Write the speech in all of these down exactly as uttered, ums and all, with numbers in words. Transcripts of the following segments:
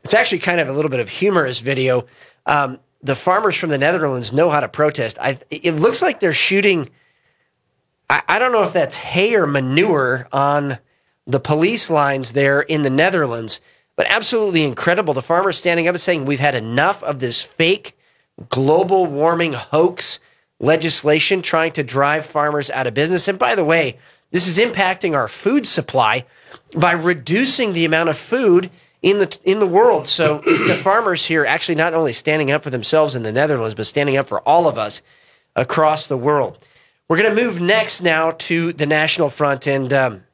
It's actually kind of a little bit of humorous video. Um, the farmers from the Netherlands know how to protest. I, it looks like they're shooting, I, I don't know if that's hay or manure on the police lines there in the Netherlands, but absolutely incredible. The farmers standing up and saying, we've had enough of this fake global warming hoax legislation trying to drive farmers out of business. And by the way, this is impacting our food supply by reducing the amount of food in the in the world. So the farmers here actually not only standing up for themselves in the Netherlands, but standing up for all of us across the world. We're going to move next now to the National Front. And um,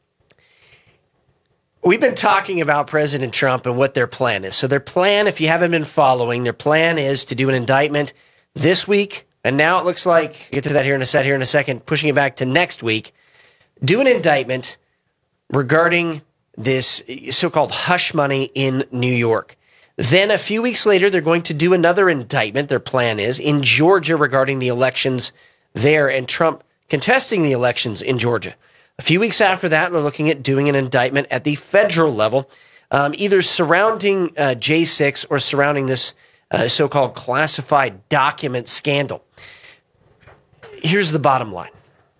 we've been talking about President Trump and what their plan is. So their plan, if you haven't been following, their plan is to do an indictment this week. And now it looks like, I'll get to that here in a set here in a second, pushing it back to next week, do an indictment regarding this so-called hush money in New York. Then a few weeks later, they're going to do another indictment, their plan is, in Georgia regarding the elections there and Trump contesting the elections in Georgia. A few weeks after that, they're looking at doing an indictment at the federal level, um, either surrounding uh, J six or surrounding this uh, so-called classified document scandal. Here's the bottom line.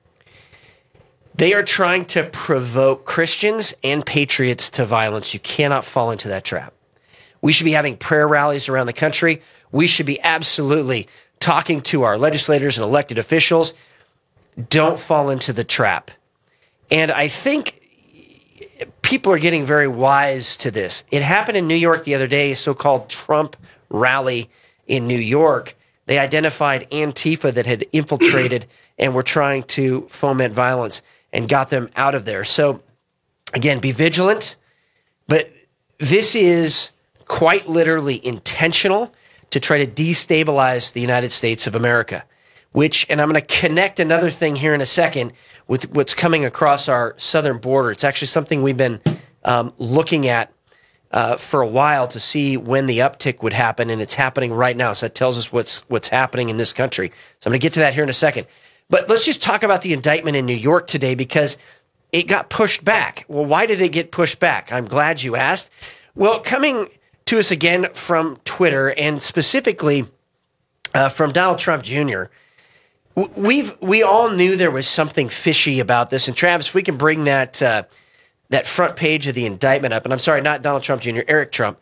They are trying to provoke Christians and patriots to violence. You cannot fall into that trap. We should be having prayer rallies around the country. We should be absolutely talking to our legislators and elected officials. Don't fall into the trap. And I think people are getting very wise to this. It happened in New York the other day, a so-called Trump rally in New York. They identified Antifa that had infiltrated and were trying to foment violence and got them out of there. So, again, be vigilant. But this is quite literally intentional to try to destabilize the United States of America, which, and I'm going to connect another thing here in a second with what's coming across our southern border. It's actually something we've been um, looking at uh, for a while to see when the uptick would happen, and it's happening right now. So that tells us what's what's happening in this country. So I'm going to get to that here in a second. But let's just talk about the indictment in New York today because it got pushed back. Well, why did it get pushed back? I'm glad you asked. Well, coming to us again from Twitter and specifically uh, from Donald Trump Junior, we've we all knew there was something fishy about this. And Travis, we can bring that uh, that front page of the indictment up. And I'm sorry, not Donald Trump Junior, Eric Trump.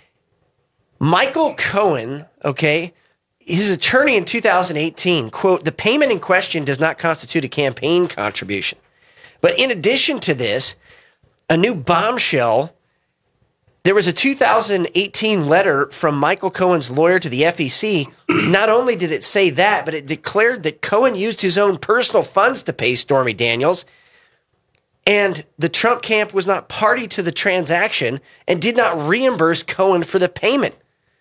Michael Cohen, okay, his attorney in two thousand eighteen, quote, the payment in question does not constitute a campaign contribution. But in addition to this, a new bombshell, there was a two thousand eighteen letter from Michael Cohen's lawyer to the F E C. Not only did it say that, but it declared that Cohen used his own personal funds to pay Stormy Daniels. And the Trump camp was not party to the transaction and did not reimburse Cohen for the payment.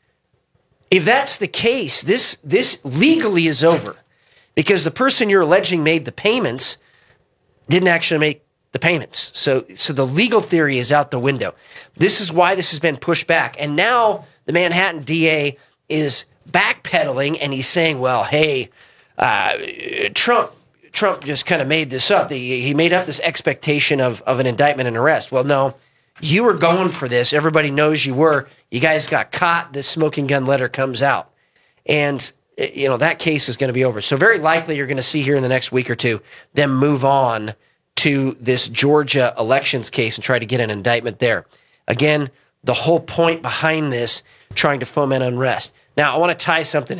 If that's the case, this this legally is over because the person you're alleging made the payments didn't actually make the payments. So, so the legal theory is out the window. This is why this has been pushed back. And now the Manhattan D A is backpedaling and he's saying, well, hey, uh, Trump Trump just kind of made this up. He, he made up this expectation of, of an indictment and arrest. Well, no. You were going for this. Everybody knows you were. You guys got caught. The smoking gun letter comes out. And, you know, that case is going to be over. So very likely you're going to see here in the next week or two them move on to this Georgia elections case and try to get an indictment there. Again, the whole point behind this, trying to foment unrest. Now, I want to tie something in.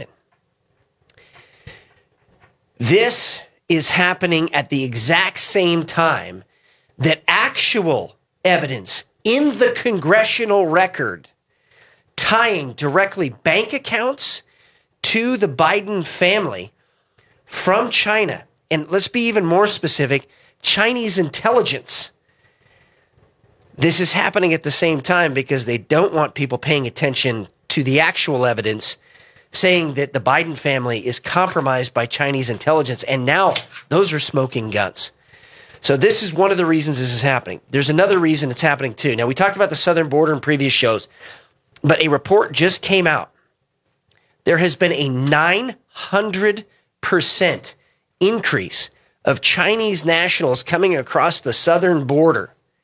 This is happening at the exact same time that actual evidence in the congressional record tying directly bank accounts to the Biden family from China, and let's be even more specific, Chinese intelligence. This is happening at the same time because they don't want people paying attention to the actual evidence saying that the Biden family is compromised by Chinese intelligence, and now those are smoking guns. So this is one of the reasons this is happening. There's another reason it's happening too. Now, we talked about the southern border in previous shows, but a report just came out. There has been a nine hundred percent increase of Chinese nationals coming across the southern border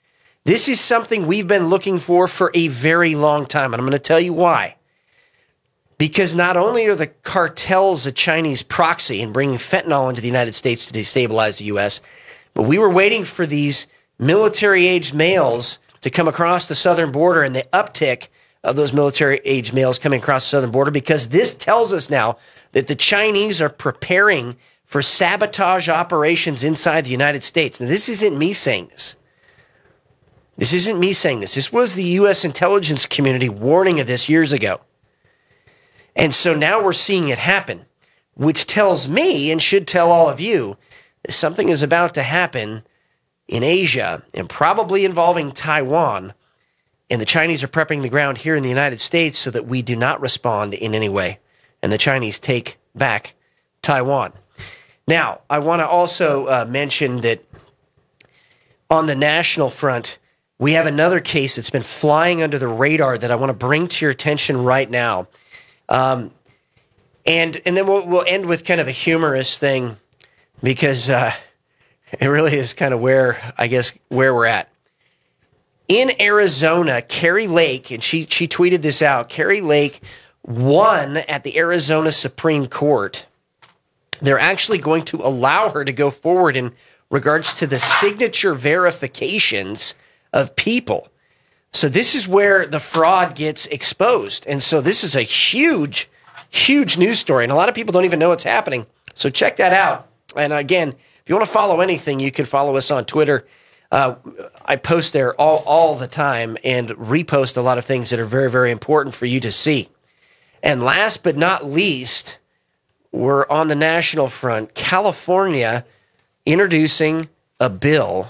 This is something we've been looking for for a very long time, and I'm going to tell you why. Because not only are the cartels a Chinese proxy in bringing fentanyl into the United States to destabilize the U S, but we were waiting for these military-aged males to come across the southern border and the uptick of those military-aged males coming across the southern border, because this tells us now that the Chinese are preparing for sabotage operations inside the United States. Now, this isn't me saying this. This isn't me saying this. This was the U S intelligence community warning of this years ago. And so now we're seeing it happen, which tells me, and should tell all of you, that something is about to happen in Asia and probably involving Taiwan. And the Chinese are prepping the ground here in the United States so that we do not respond in any way. And the Chinese take back Taiwan. Now, I want to also uh, mention that on the national front, we have another case that's been flying under the radar that I want to bring to your attention right now. Um, and and then we'll, we'll end with kind of a humorous thing, because uh, it really is kind of where, I guess, where we're at. In Arizona, Kari Lake, and she, she tweeted this out, Kari Lake won at the Arizona Supreme Court. They're actually going to allow her to go forward in regards to the signature verifications of people. So this is where the fraud gets exposed. And so this is a huge, huge news story. And a lot of people don't even know what's happening. So check that out. And again, if you want to follow anything, you can follow us on Twitter. Uh, I post there all, all the time and repost a lot of things that are very, very important for you to see. And last but not least, we're on the national front. California introducing a bill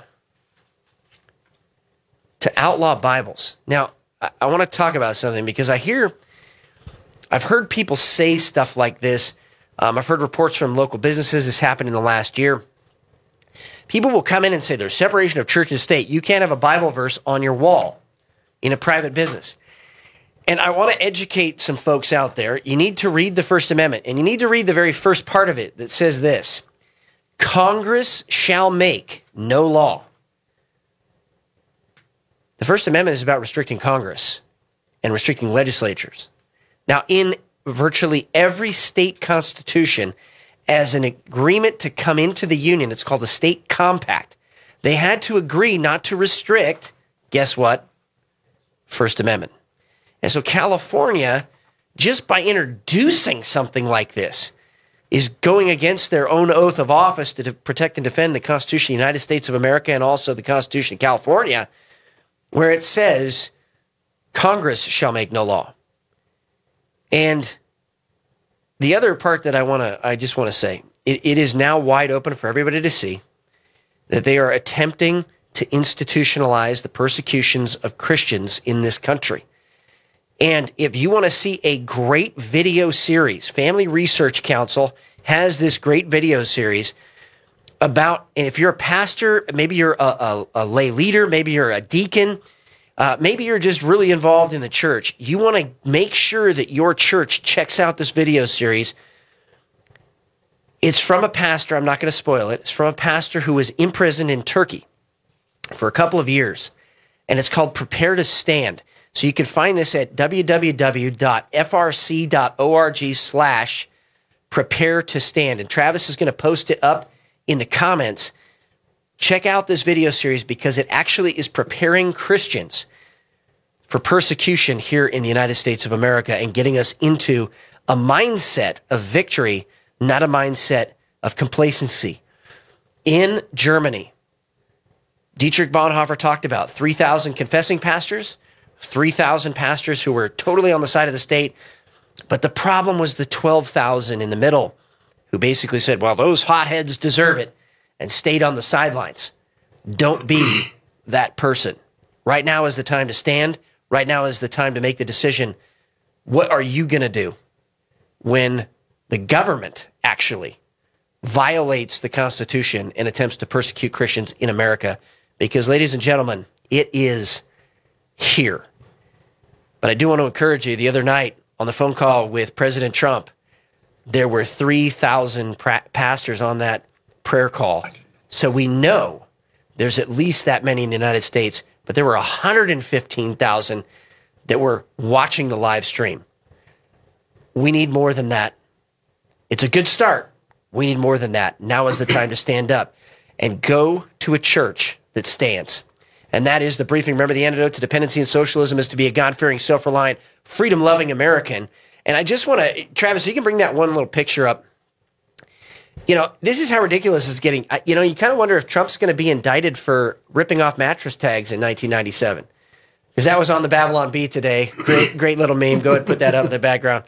to outlaw Bibles. Now, I, I want to talk about something, because I hear, I've heard people say stuff like this. Um, I've heard reports from local businesses. This happened in the last year. People will come in and say there's separation of church and state. You can't have a Bible verse on your wall in a private business. And I want to educate some folks out there. You need to read the First Amendment, and you need to read the very first part of it that says this: Congress shall make no law. The First Amendment is about restricting Congress and restricting legislatures. Now, in virtually every state constitution, as an agreement to come into the union, it's called a state compact. They had to agree not to restrict, guess what? First Amendment. And so California, just by introducing something like this, is going against their own oath of office to protect and defend the Constitution of the United States of America and also the Constitution of California, where it says Congress shall make no law. And the other part that I want to, I just want to say, it, it is now wide open for everybody to see that they are attempting to institutionalize the persecutions of Christians in this country. And if you want to see a great video series, Family Research Council has this great video series about, and if you're a pastor, maybe you're a, a, a lay leader, maybe you're a deacon, uh, maybe you're just really involved in the church, you want to make sure that your church checks out this video series. It's from a pastor. I'm not going to spoil it. It's from a pastor who was imprisoned in Turkey for a couple of years, and it's called Prepare to Stand. So you can find this at www.frc.org slash prepare to stand. And Travis is going to post it up in the comments. Check out this video series, because it actually is preparing Christians for persecution here in the United States of America and getting us into a mindset of victory, not a mindset of complacency. In Germany, Dietrich Bonhoeffer talked about three thousand confessing pastors, three thousand pastors who were totally on the side of the state. But the problem was the twelve thousand in the middle who basically said, well, those hotheads deserve it, and stayed on the sidelines. Don't be that person. Right now is the time to stand. Right now is the time to make the decision. What are you going to do when the government actually violates the Constitution and attempts to persecute Christians in America? Because, ladies and gentlemen, it is here. But I do want to encourage you, the other night on the phone call with President Trump, there were three thousand pra- pastors on that prayer call. So we know there's at least that many in the United States but there were one hundred fifteen thousand that were watching the live stream. We need more than that. It's a good start. We need more than that. Now is the time to stand up and go to a church that stands. And that is the briefing. Remember, the antidote to dependency and socialism is to be a God-fearing, self-reliant, freedom-loving American. And I just want to, Travis, you can bring that one little picture up. You know, this is how ridiculous it's getting. You know, you kind of wonder if Trump's going to be indicted for ripping off mattress tags in nineteen ninety-seven. Because that was on the Babylon Bee today. Great, great little meme. Go ahead and put that up in the background.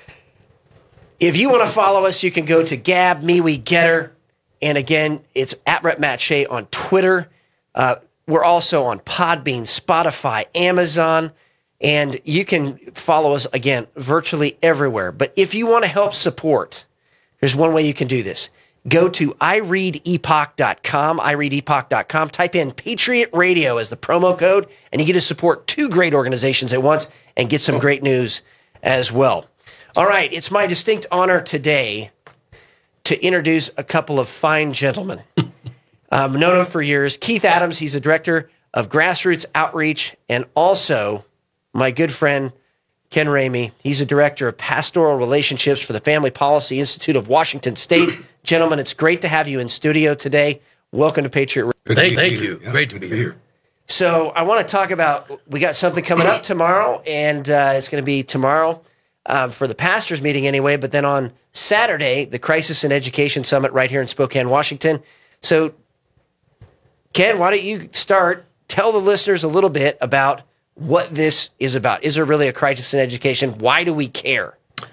If you want to follow us, you can go to Gab, MeWe, Getter. And again, it's at Rep Matt Shea on Twitter. Uh, we're also on Podbean, Spotify, Amazon. And you can follow us, again, virtually everywhere. But if you want to help support, there's one way you can do this. Go to i read epoch dot com, i read epoch dot com. Type in Patriot Radio as the promo code, and you get to support two great organizations at once and get some great news as well. All right, it's my distinct honor today to introduce a couple of fine gentlemen. I've um, known them for years. Keith Adams, he's the director of Grassroots Outreach, and also my good friend Ken Ramey. He's the director of Pastoral Relationships for the Family Policy Institute of Washington State. Gentlemen, it's great to have you in studio today. Welcome to Patriot Radio. Thank, thank you. Yeah, great to be here. So I want to talk about, we got something coming up tomorrow, and uh, it's going to be tomorrow uh, for the pastors meeting anyway, but then on Saturday, the Crisis in Education Summit right here in Spokane, Washington. So Ken, why don't you start? Tell the listeners a little bit about what this is about. Is there really a crisis in education? Why do we care?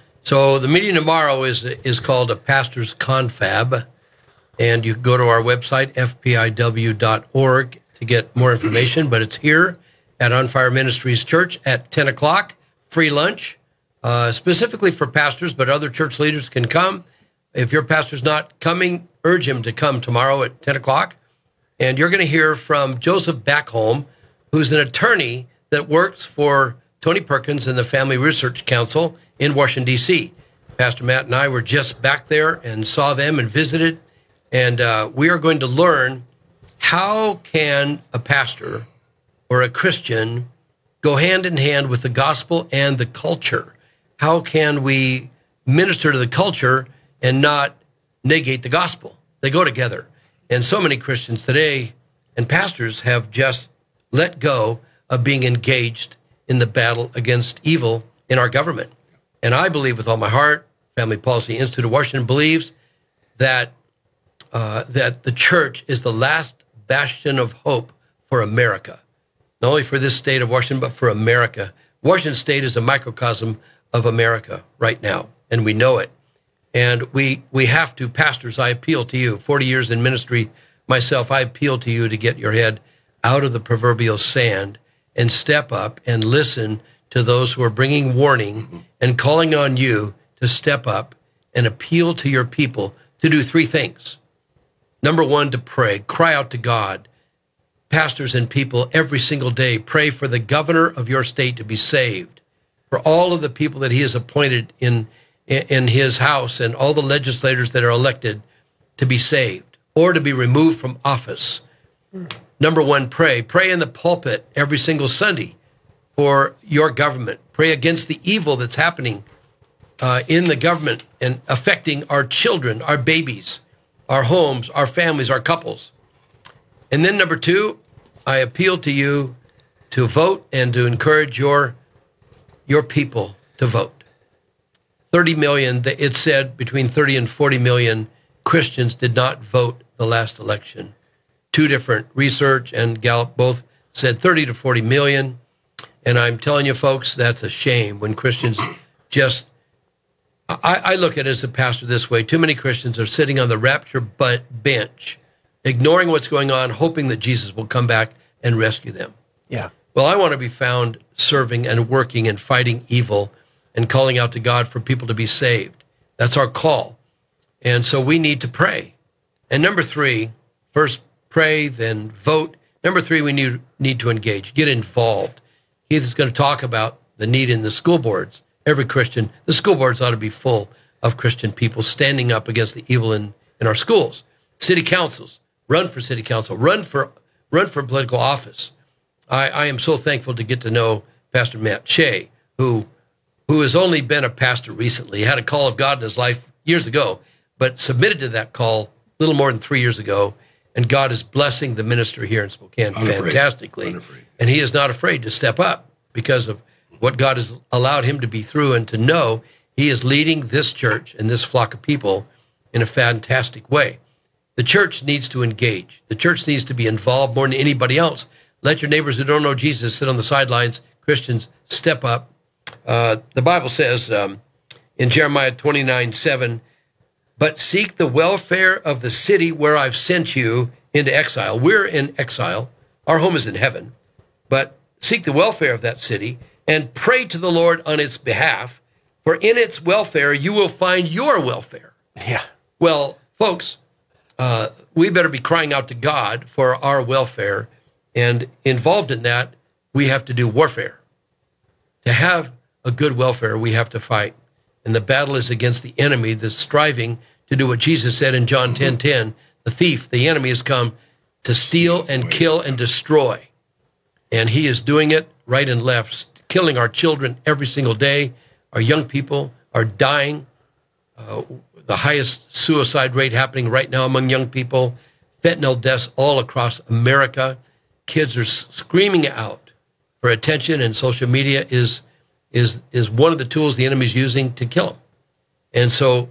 So the meeting tomorrow is is called a Pastor's Confab, and you can go to our website, f p i w dot org, to get more information, but it's here at On Fire Ministries Church at ten o'clock, free lunch, uh, specifically for pastors, but other church leaders can come. If your pastor's not coming, urge him to come tomorrow at ten o'clock, and you're going to hear from Joseph Backholm, who's an attorney that works for Tony Perkins and the Family Research Council in Washington, D C Pastor Matt and I were just back there and saw them and visited, and uh, we are going to learn how can a pastor or a Christian go hand in hand with the gospel and the culture. How can we minister to the culture and not negate the gospel? They go together. And so many Christians today and pastors have just let go of being engaged in the battle against evil in our government. And I believe with all my heart, Family Policy Institute of Washington believes that uh, that the church is the last bastion of hope for America. Not only for this state of Washington, but for America. Washington State is a microcosm of America right now, and we know it. And we we have to, pastors, I appeal to you, forty years in ministry myself, I appeal to you to get your head out of the proverbial sand and step up and listen to those who are bringing warning and calling on you to step up and appeal to your people to do three things. Number one, to pray, cry out to God. Pastors and people every single day, pray for the governor of your state to be saved, for all of the people that he has appointed in, in his house and all the legislators that are elected to be saved or to be removed from office. Number one, pray. Pray in the pulpit every single Sunday for your government. Pray against the evil that's happening uh, in the government and affecting our children, our babies, our homes, our families, our couples. And then number two, I appeal to you to vote and to encourage your, your people to vote. thirty million, it said between thirty and forty million Christians did not vote the last election. Two different research and Gallup both said thirty to forty million. And I'm telling you, folks, that's a shame when Christians just, I, I look at it as a pastor this way. Too many Christians are sitting on the rapture bench, ignoring what's going on, hoping that Jesus will come back and rescue them. Yeah. Well, I want to be found serving and working and fighting evil and calling out to God for people to be saved. That's our call. And so we need to pray. And number three, first pray, then vote. Number three, we need, need to engage, get involved. Keith is going to talk about the need in the school boards. Every Christian, the school boards ought to be full of Christian people standing up against the evil in, in our schools. City councils, run for city council, run for run for political office. I, I am so thankful to get to know Pastor Matt Shea, who who has only been a pastor recently. He had a call of God in his life years ago, but submitted to that call a little more than three years ago, and God is blessing the ministry here in Spokane Unafraid. fantastically. Unafraid. And he is not afraid to step up because of what God has allowed him to be through and to know he is leading this church and this flock of people in a fantastic way. The church needs to engage. The church needs to be involved more than anybody else. Let your neighbors who don't know Jesus sit on the sidelines. Christians, step up. Uh, the Bible says um, in Jeremiah twenty-nine seven, but seek the welfare of the city where I've sent you into exile. We're in exile. Our home is in heaven. But seek the welfare of that city and pray to the Lord on its behalf, for in its welfare you will find your welfare. Yeah. Well, folks, uh, we better be crying out to God for our welfare, and involved in that, we have to do warfare. To have a good welfare, we have to fight. And the battle is against the enemy that's striving to do what Jesus said in John ten ten, the thief, the enemy has come to steal and kill and destroy. And he is doing it right and left, killing our children every single day. Our young people are dying. Uh, the highest suicide rate happening right now among young people. Fentanyl deaths all across America. Kids are screaming out for attention, and social media is is is one of the tools the enemy's using to kill them. And so,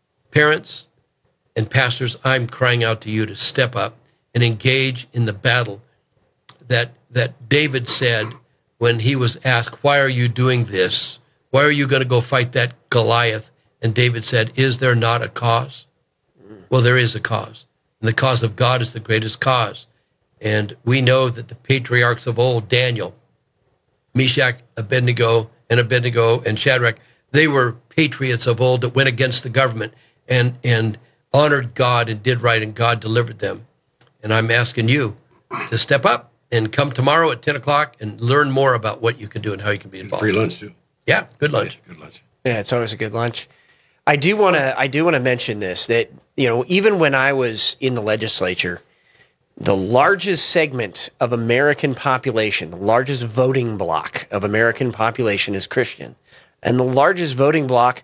parents and pastors, I'm crying out to you to step up and engage in the battle that that David said when he was asked, why are you doing this? Why are you going to go fight that Goliath? And David said, is there not a cause? Well, there is a cause. And the cause of God is the greatest cause. And we know that the patriarchs of old, Daniel, Meshach, Abednego, and Abednego, and Shadrach, they were patriots of old that went against the government and, and honored God and did right, and God delivered them. And I'm asking you to step up and come tomorrow at ten o'clock and learn more about what you can do and how you can be involved. Free lunch, too. Yeah, good lunch. Yeah, good lunch. Yeah, it's always a good lunch. I do want to. I do want to mention this, that you know, even when I was in the legislature, the largest segment of American population, the largest voting bloc of American population is Christian, and the largest voting bloc,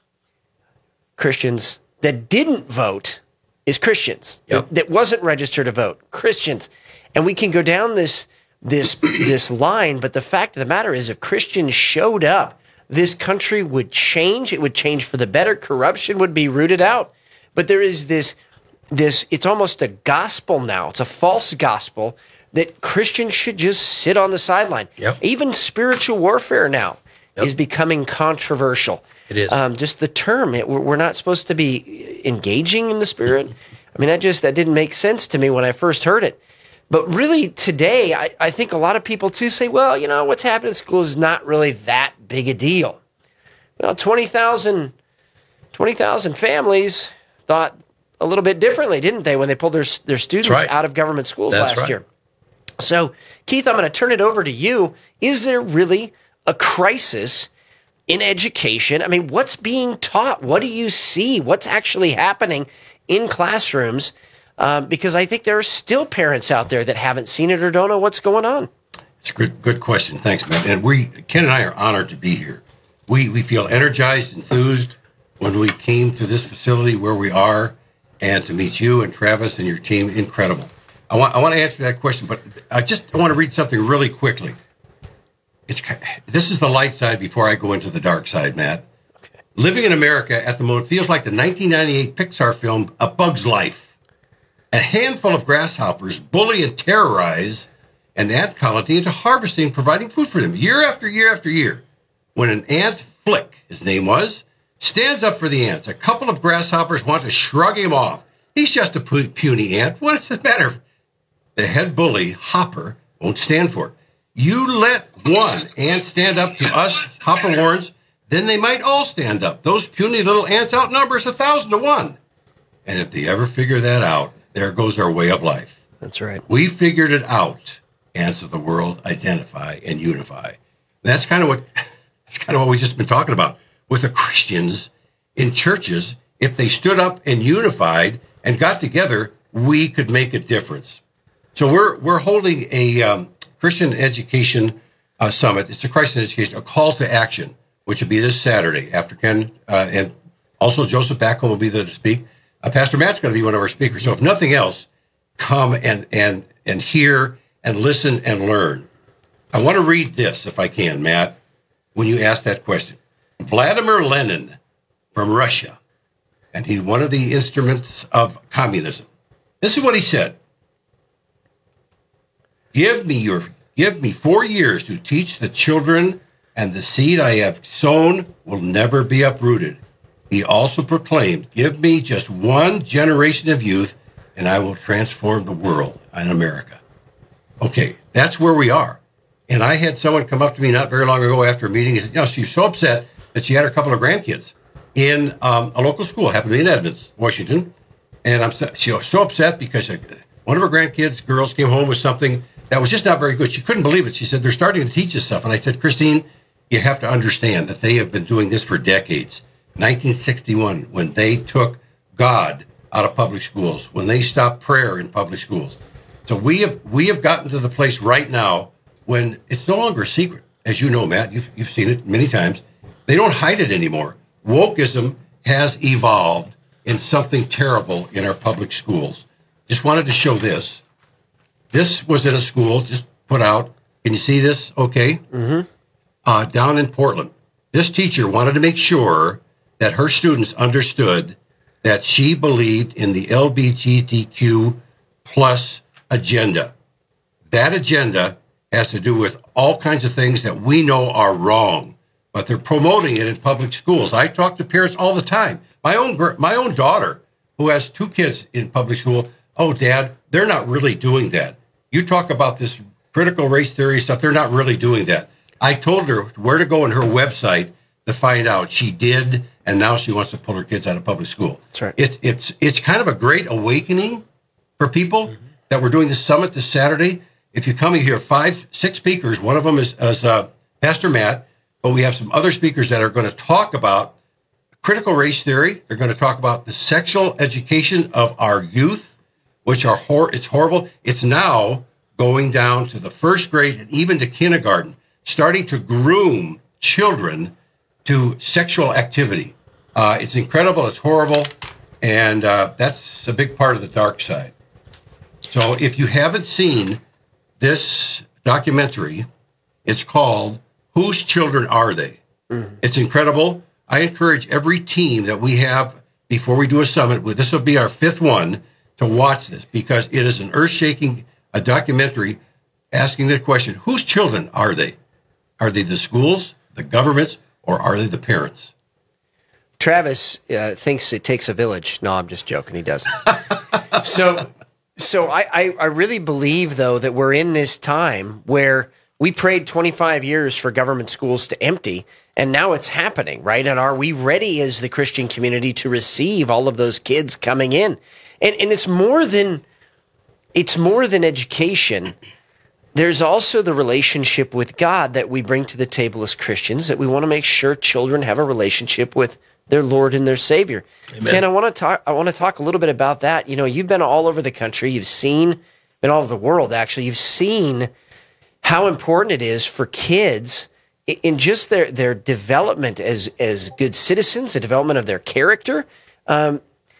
Christians that didn't vote, is Christians. Yep. that, that wasn't registered to vote, Christians, and we can go down this this this line. But the fact of the matter is, if Christians showed up, this country would change. It would change for the better. Corruption would be rooted out. But there is this, this, it's almost a gospel now. It's a false gospel that Christians should just sit on the sideline. Yep. Even spiritual warfare now Yep. is becoming controversial. It is. Um, just the term, it, we're, we're not supposed to be engaging in the Spirit. I mean, that just, that didn't make sense to me when I first heard it. But really today, I, I think a lot of people too say, well, you know, what's happening in school is not really that big a deal. Well, twenty thousand twenty thousand families thought a little bit differently, didn't they, when they pulled their, their students right. out of government schools That's last right. year? So, Keith, I'm going to turn it over to you. Is there really a crisis in education? I mean, what's being taught? What do you see? What's actually happening in classrooms? Um, because I think there are still parents out there that haven't seen it or don't know what's going on. It's a good, good question. Thanks, Matt. And we, Ken and I are honored to be here. We we feel energized, enthused when we came to this facility where we are, and to meet you and Travis and your team. Incredible. I want I want to answer that question, but I just want to read something really quickly. It's this is the light side before I go into the dark side, Matt. Okay. Living in America at the moment feels like the nineteen ninety-eight Pixar film A Bug's Life. A handful of grasshoppers bully and terrorize an ant colony into harvesting, providing food for them year after year after year. When an ant, Flick, his name was, stands up for the ants, a couple of grasshoppers want to shrug him off. He's just a puny ant. What does it matter? The head bully, Hopper, won't stand for it. You let one ant stand up to us, Hopper warns, then they might all stand up. Those puny little ants outnumber us a thousand to one. And if they ever figure that out, there goes our way of life. That's right. We figured it out. Ants of the world identify and unify. And that's kind of what that's kind of what we've just been talking about with the Christians in churches. If they stood up and unified and got together, we could make a difference. So we're we're holding a um, Christian Education uh, Summit. It's a Christian Education, a call to action, which will be this Saturday after Ken, uh, and also Joseph Backel will be there to speak. Uh, Pastor Matt's going to be one of our speakers. So if nothing else, come and, and, and hear and listen and learn. I want to read this, if I can, Matt, when you ask that question. Vladimir Lenin from Russia, and he's one of the instruments of communism. This is what he said. Give me your, give me four years to teach the children, and the seed I have sown will never be uprooted. He also proclaimed, give me just one generation of youth, and I will transform the world in America. Okay, that's where we are. And I had someone come up to me not very long ago after a meeting. He said, you know, she's so upset that she had her couple of grandkids in um, a local school, happened to be in Edmonds, Washington. And I'm so, she was so upset because one of her grandkids, girls, came home with something that was just not very good. She couldn't believe it. She said, they're starting to teach us stuff. And I said, Christine, you have to understand that they have been doing this for decades. nineteen sixty-one, when they took God out of public schools, when they stopped prayer in public schools. So we have we have gotten to the place right now when it's no longer a secret. As you know, Matt, you've, you've seen it many times. They don't hide it anymore. Wokeism has evolved in something terrible in our public schools. Just wanted to show this. This was in a school, just put out. Can you see this? Okay. Mm-hmm. Uh, down in Portland. This teacher wanted to make sure that her students understood that she believed in the L G B T Q plus agenda. That agenda has to do with all kinds of things that we know are wrong, but they're promoting it in public schools. I talk to parents all the time. My own my own daughter, who has two kids in public school, oh, Dad, they're not really doing that. You talk about this critical race theory stuff, they're not really doing that. I told her where to go on her website to find out. She did, and now she wants to pull her kids out of public school. That's right. It's it's it's kind of a great awakening for people mm-hmm. that we're doing this summit this Saturday. If you come, you hear five, six speakers. One of them is, is uh, Pastor Matt, but we have some other speakers that are going to talk about critical race theory. They're going to talk about the sexual education of our youth, which are hor- it's horrible. It's now going down to the first grade and even to kindergarten, starting to groom children to sexual activity. Uh, it's incredible. It's horrible. And uh, that's a big part of the dark side. So if you haven't seen this documentary, it's called Whose Children Are They? Mm-hmm. It's incredible. I encourage every team that we have before we do a summit, with this will be our fifth one, to watch this, because it is an earth-shaking a documentary asking the question, whose children are they? Are they the schools, the governments, or are they the parents? Travis uh, thinks it takes a village. No, I'm just joking. He doesn't. so so I, I, I really believe, though, that we're in this time where we prayed twenty-five years for government schools to empty, and now it's happening, right? And are we ready as the Christian community to receive all of those kids coming in? And and it's more than it's more than education. There's also the relationship with God that we bring to the table as Christians, that we want to make sure children have a relationship with their Lord and their Savior. Amen. Ken, I want to talk I want to talk a little bit about that. You know, you've been all over the country, you've seen, been all over the world actually, you've seen how important it is for kids in just their, their development as, as good citizens, the development of their character, um,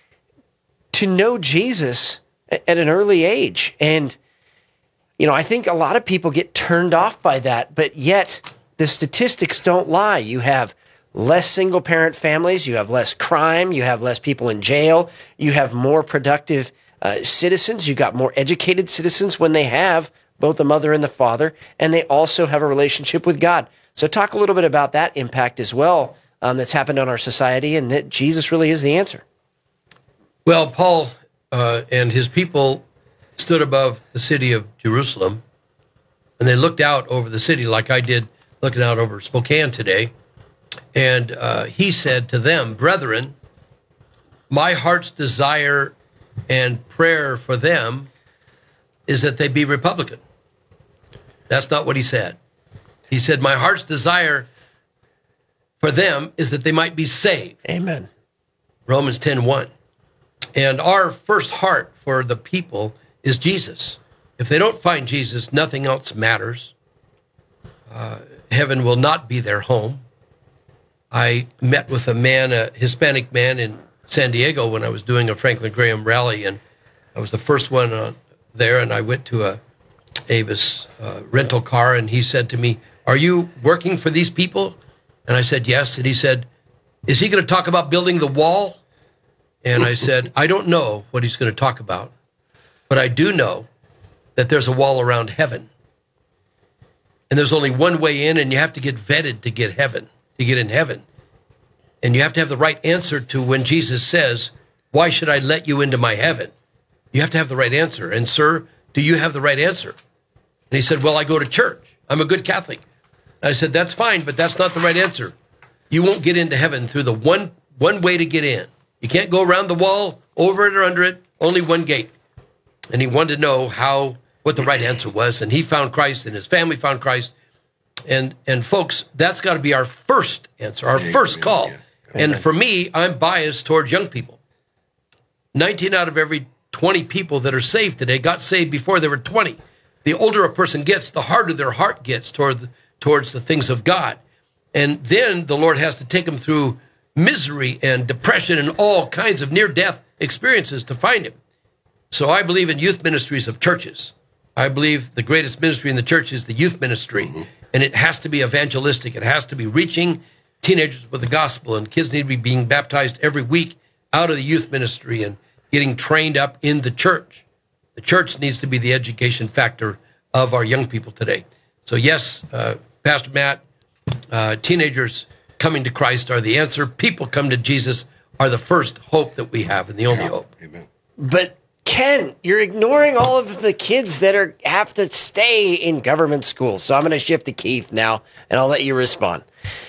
to know Jesus at an early age. And, you know, I think a lot of people get turned off by that, but yet the statistics don't lie. You have less single-parent families, you have less crime, you have less people in jail, you have more productive uh, citizens, you got more educated citizens when they have both the mother and the father, and they also have a relationship with God. So talk a little bit about that impact as well um, that's happened on our society, and that Jesus really is the answer. Well, Paul uh, and his people stood above the city of Jerusalem, and they looked out over the city like I did looking out over Spokane today. And uh, he said to them, brethren, my heart's desire and prayer for them is that they be Republican. That's not what he said. He said, my heart's desire for them is that they might be saved. Amen. Romans ten one. And our first heart for the people is Jesus. If they don't find Jesus, nothing else matters. Uh, heaven will not be their home. I met with a man, a Hispanic man in San Diego when I was doing a Franklin Graham rally, and I was the first one on there, and I went to a Avis uh, rental car, and he said to me, "Are you working for these people?" And I said, "Yes." And he said, "Is he going to talk about building the wall?" And I said, "I don't know what he's going to talk about, but I do know that there's a wall around heaven. And there's only one way in, and you have to get vetted to get heaven, to get in heaven. And you have to have the right answer to when Jesus says, 'Why should I let you into my heaven?' You have to have the right answer. And, sir, do you have the right answer?" And he said, "Well, I go to church. I'm a good Catholic." And I said, "That's fine, but that's not the right answer. You won't get into heaven through the one one way to get in. You can't go around the wall, over it or under it, only one gate." And he wanted to know how, what the right answer was. And he found Christ, and his family found Christ. And, and folks, that's got to be our first answer, our first call. And for me, I'm biased towards young people. nineteen out of every twenty people that are saved today got saved before they were twenty. The older a person gets, the harder their heart gets toward, towards the things of God. And then the Lord has to take them through misery and depression and all kinds of near-death experiences to find him. So I believe in youth ministries of churches. I believe the greatest ministry in the church is the youth ministry. Mm-hmm. And it has to be evangelistic. It has to be reaching teenagers with the gospel. And kids need to be being baptized every week out of the youth ministry and getting trained up in the church. The church needs to be the education factor of our young people today. So yes, uh, Pastor Matt, uh, teenagers coming to Christ are the answer. People come to Jesus are the first hope that we have and the only yeah. hope. Amen. But Ken, you're ignoring all of the kids that are have to stay in government schools. So I'm going to shift to Keith now, and I'll let you respond.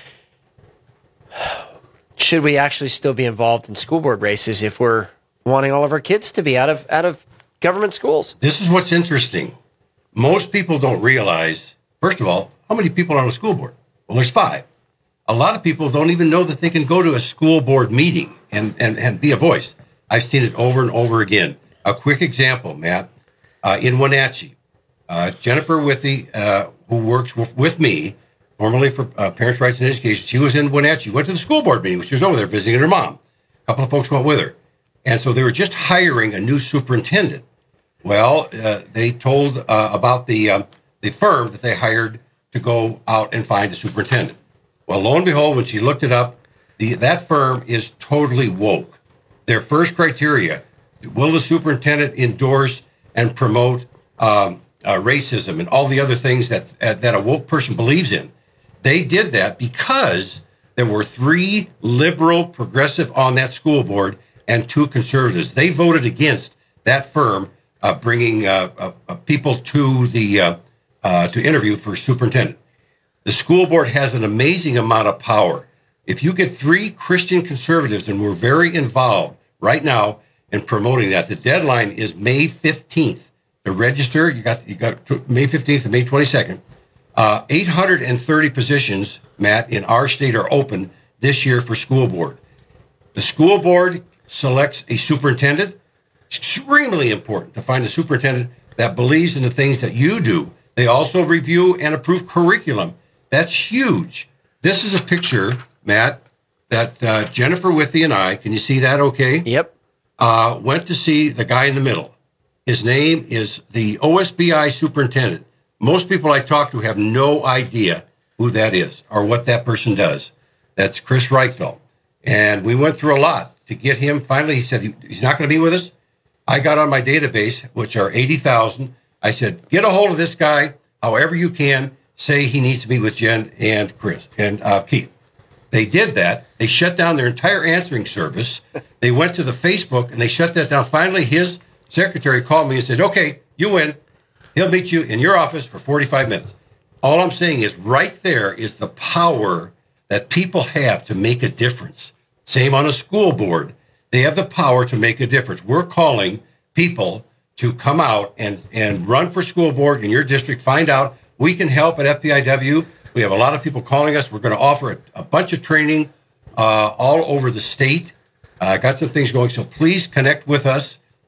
Should we actually still be involved in school board races if we're wanting all of our kids to be out of out of government schools? This is what's interesting. Most people don't realize, first of all, how many people are on a school board? Well, there's five. A lot of people don't even know that they can go to a school board meeting and, and, and be a voice. I've seen it over and over again. A quick example, Matt, uh, in Wenatchee, uh, Jennifer Withy, uh, who works with, with me, formerly for uh, Parents' Rights and Education, she was in Wenatchee, went to the school board meeting. She was over there visiting her mom. A couple of folks went with her. And so they were just hiring a new superintendent. Well, uh, they told uh, about the um, the firm that they hired to go out and find a superintendent. Well, lo and behold, when she looked it up, the, that firm is totally woke. Their first criteria, will the superintendent endorse and promote um, uh, racism and all the other things that uh, that a woke person believes in? They did that because there were three liberal progressive on that school board and two conservatives. They voted against that firm uh, bringing uh, uh, uh, people to the uh, uh, to interview for superintendent. The school board has an amazing amount of power. If you get three Christian conservatives, and we're very involved right now in promoting that, the deadline is May fifteenth to register. You got you got May fifteenth and May twenty-second. Uh, eight hundred thirty positions, Matt, in our state are open this year for school board. The school board selects a superintendent. It's extremely important to find a superintendent that believes in the things that you do. They also review and approve curriculum. That's huge. This is a picture, Matt, that uh, Jennifer Withy and I, can you see that okay? Yep. Uh, went to see the guy in the middle. His name is the O S B I superintendent. Most people I talk to have no idea who that is or what that person does. That's Chris Reichdahl. And we went through a lot to get him. Finally, he said he, he's not going to be with us. I got on my database, which are eighty thousand. I said, get a hold of this guy however you can. Say he needs to meet with Jen and Chris and uh, Keith. They did that. They shut down their entire answering service. They went to the Facebook and they shut that down. Finally, his secretary called me and said, okay, you win. He'll meet you in your office for forty-five minutes. All I'm saying is right there is the power that people have to make a difference. Same on a school board. They have the power to make a difference. We're calling people to come out and, and run for school board in your district. Find out. We can help at F P I W. We have a lot of people calling us. We're going to offer a, a bunch of training uh, all over the state. I uh, got some things going. So please connect with us.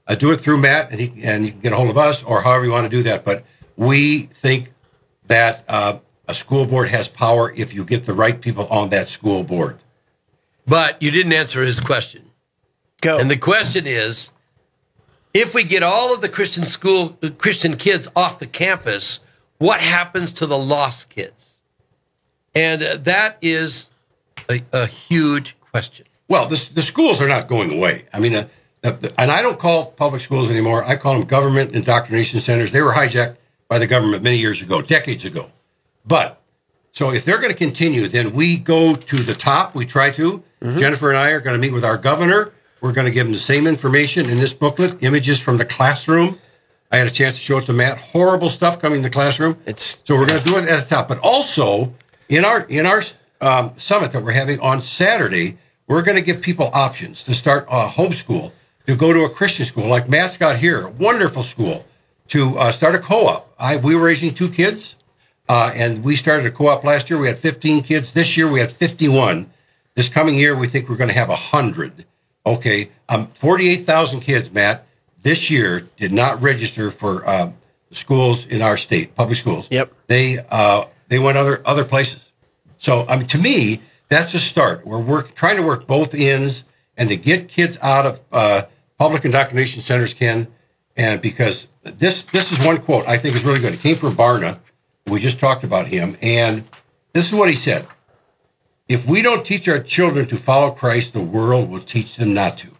uh, do it through Matt, and he and you can get a hold of us, or however you want to do that. But we think that uh, a school board has power if you get the right people on that school board. But you didn't answer his question. Go. And the question is, if we get all of the Christian school, Christian kids off the campus, what happens to the lost kids? And uh, that is a, a huge question. Well, the, the schools are not going away. I mean, uh, the, the, and I don't call public schools anymore. I call them government indoctrination centers. They were hijacked by the government many years ago, decades ago. But so if they're going to continue, then we go to the top. We try to. Mm-hmm. Jennifer and I are going to meet with our governor. We're going to give him the same information in this booklet, images from the classroom. I had a chance to show it to Matt. Horrible stuff coming in the classroom. It's so we're going to do it at the top. But also in our in our um, summit that we're having on Saturday, we're going to give people options to start a homeschool, to go to a Christian school like Matt's got here, a wonderful school, to uh, start a co-op. I we were raising two kids, uh, and we started a co-op last year. We had fifteen kids. This year we had fifty-one. This coming year we think we're going to have one hundred. Okay, um, forty-eight thousand kids, Matt, this year did not register for uh, schools in our state, public schools. Yep. They uh, they went other other places. So, I mean, to me, that's a start. We're work, trying to work both ends and to get kids out of uh, public indoctrination centers, Ken, and because this this is one quote I think is really good. It came from Barna. We just talked about him, and this is what he said. If we don't teach our children to follow Christ, the world will teach them not to.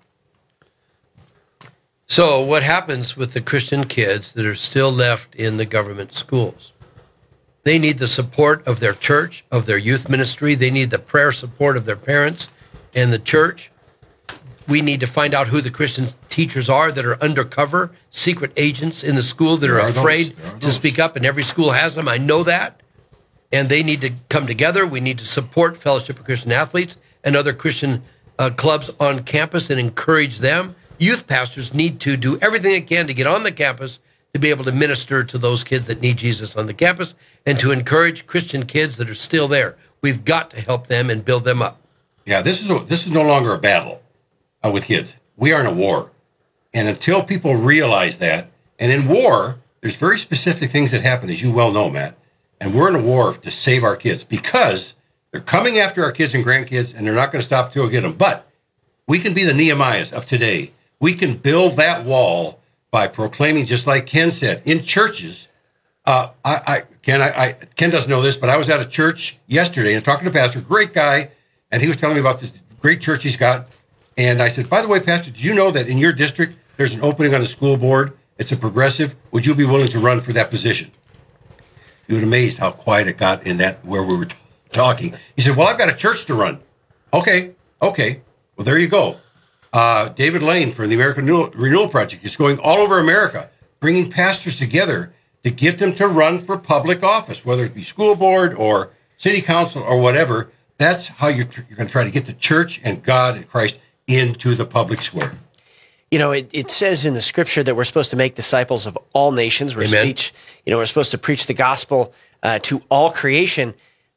So what happens with the Christian kids that are still left in the government schools? They need the support of their church, of their youth ministry. They need the prayer support of their parents and the church. We need to find out who the Christian teachers are that are undercover, secret agents in the school that are, are afraid to speak up, and every school has them. I know that. And they need to come together. We need to support Fellowship of Christian Athletes and other Christian uh, clubs on campus and encourage them. Youth pastors need to do everything they can to get on the campus to be able to minister to those kids that need Jesus on the campus and to encourage Christian kids that are still there. We've got to help them and build them up. Yeah, this is a, this is no longer a battle uh, with kids. We are in a war. And until people realize that, and in war, there's very specific things that happen, as you well know, Matt. And we're in a war to save our kids because they're coming after our kids and grandkids, and they're not going to stop till we get them. But we can be the Nehemiahs of today. We can build that wall by proclaiming, just like Ken said, in churches. Uh, I, I Ken, I, I, Ken doesn't know this, but I was at a church yesterday and talking to Pastor, great guy, and he was telling me about this great church he's got. And I said, by the way, Pastor, did you know that in your district there's an opening on the school board? It's a progressive. Would you be willing to run for that position? You were amazed how quiet it got in that where we were t- talking. He said, well, I've got a church to run. Okay, okay. Well, there you go. Uh, David Lane from the American Renewal, Renewal Project is going all over America, bringing pastors together to get them to run for public office, whether it be school board or city council or whatever. That's how you're, tr- you're going to try to get the church and God and Christ into the public square. You know, it, it says in the scripture that we're supposed to make disciples of all nations. We're Amen. Speech, you know, we're supposed to preach the gospel uh, to all creation.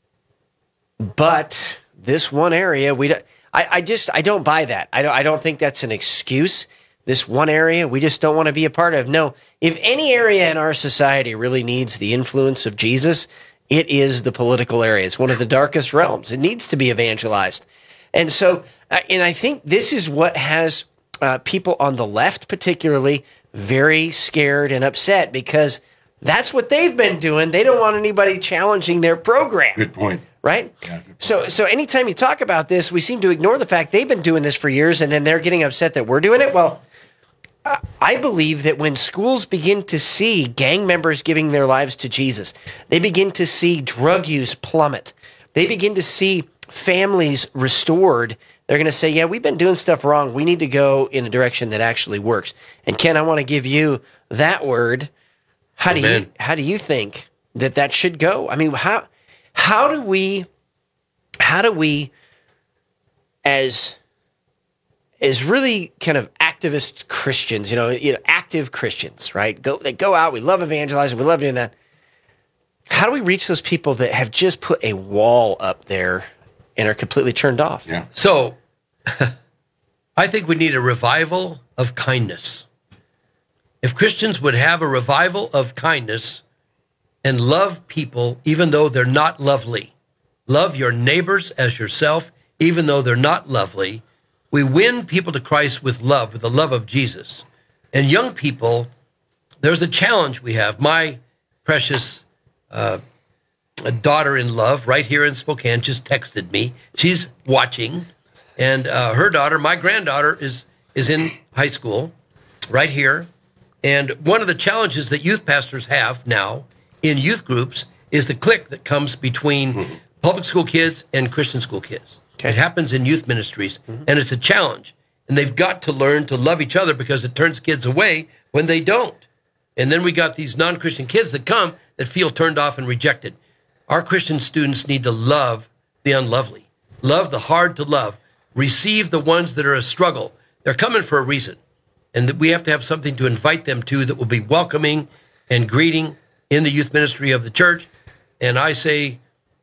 But this one area, we don't, I, I just I don't buy that. I don't I don't think that's an excuse. This one area we just don't want to be a part of. No, if any area in our society really needs the influence of Jesus, it is the political area. It's one of the darkest realms. It needs to be evangelized, and so uh, and I think this is what has. Uh, people on the left, particularly, very scared and upset because that's what they've been doing. They don't want anybody challenging their program. Good point. Right? Yeah, good point. So, so anytime you talk about this, we seem to ignore the fact they've been doing this for years, and then they're getting upset that we're doing it. Well, I believe that when schools begin to see gang members giving their lives to Jesus, they begin to see drug use plummet. They begin to see families restored. They're going to say, yeah, we've been doing stuff wrong. We need to go in a direction that actually works. And Ken, I want to give you that word. How do Amen. you how do you think that that should go? I mean, how how do we how do we as as really kind of activist Christians, you know, you know, active Christians, right? Go they go out, we love evangelizing, we love doing that. How do we reach those people that have just put a wall up there and are completely turned off? Yeah. So I think we need a revival of kindness. If Christians would have a revival of kindness and love people even though they're not lovely, love your neighbors as yourself even though they're not lovely, we win people to Christ with love, with the love of Jesus. And young people, there's a challenge we have. My precious uh, daughter-in-law right here in Spokane just texted me. She's watching, and uh, her daughter, my granddaughter, is is in high school right here. And one of the challenges that youth pastors have now in youth groups is the clique that comes between mm-hmm. public school kids and Christian school kids. Okay. It happens in youth ministries, mm-hmm. and it's a challenge. And they've got to learn to love each other because it turns kids away when they don't. And then we got these non-Christian kids that come that feel turned off and rejected. Our Christian students need to love the unlovely, love the hard to love, receive the ones that are a struggle. They're coming for a reason. And that we have to have something to invite them to that will be welcoming and greeting in the youth ministry of the church. And I say,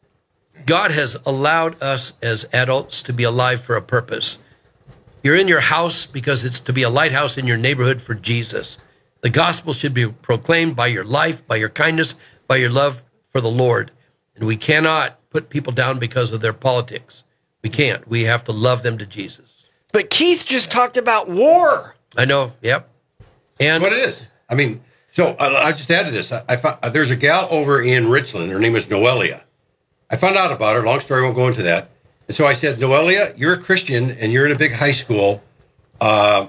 God has allowed us as adults to be alive for a purpose. You're in your house because it's to be a lighthouse in your neighborhood for Jesus. The gospel should be proclaimed by your life, by your kindness, by your love for the Lord. And we cannot put people down because of their politics. We can't. We have to love them to Jesus. But Keith just talked about war. I know. Yep. And that's what it is. I mean, so uh, I just added this. I, I found, uh, there's a gal over in Richland. Her name is Noelia. I found out about her. Long story, I won't go into that. And so I said, Noelia, you're a Christian and you're in a big high school. Uh,